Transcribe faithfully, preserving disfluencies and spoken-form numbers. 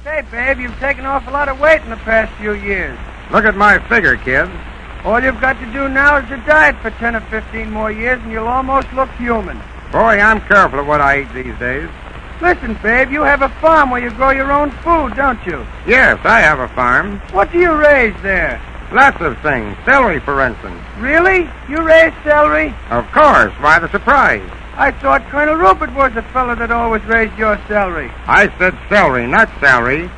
Say, babe, you've taken off a lot of weight in the past few years. Look at my figure, kid. All you've got to do now is to diet for ten or fifteen more years, and you'll almost look human. Boy, I'm careful of what I eat these days. Listen, babe, you have a farm where you grow your own food, don't you? Yes, I have a farm. What do you raise there? Lots of things. Celery, for instance. Really? You raise celery? Of course. Why the surprise? I thought Colonel Rupert was the fellow that always raised your celery. I said celery, not celery.